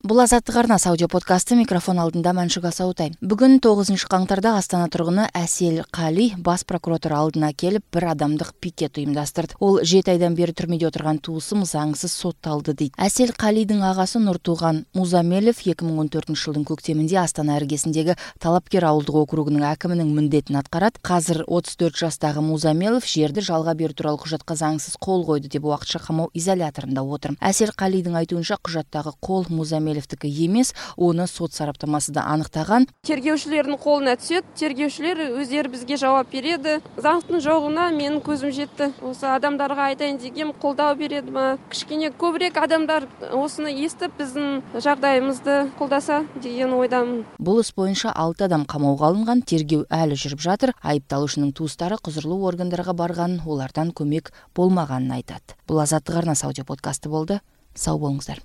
Бұл азаттық арнасы аудио подкасты, микрофон алдында Мәншүк Асаутай. Бүгін 9 қаңтарда Астана тұрғыны Әсел Қали бас прокуратура алдына келіп, бір адамдық пикет ұйымдастырды. Ол 7 айдан бері түрмеде отырған туысым заңсыз сотталды дейді. Әсел Қалидің ағасы Нұртуған Музамелов 2014 жылдың көктемінде Астана іргесіндегі Талапкер ауылдық округінің әкімінің міндетін атқарады. Қазір 34 жастағы Музамелов жерді жалға беру туралы құжатқа заңсыз қол қойды деп уақытша қамау изоляторында отыр. Әсел Қалидің айтуынша құжаттағы қол Музамеловтікі емес, оны сот сараптамасы да анықтаған. Тергеушілердің қолына түседі, тергеушілер өздері бізге жауап береді. Заңдың жоғына менің көзім жетті. Осы адамдарға айтайын дегем, қолдау береді ма? Кішкене көбірек адамдар осыны естіп, біздің жағдайымызды қолдаса деген ойдамын. Бұл іс бойынша 6 адам қамауға алынған, тергеу әлі жүріп жатыр. Айыпталушының туыстары құзырлы органдарға барған, олардан көмек болмағанын айтады. Бұл азаттық арнасы аудио подкасты болды. Сау болыңыздар.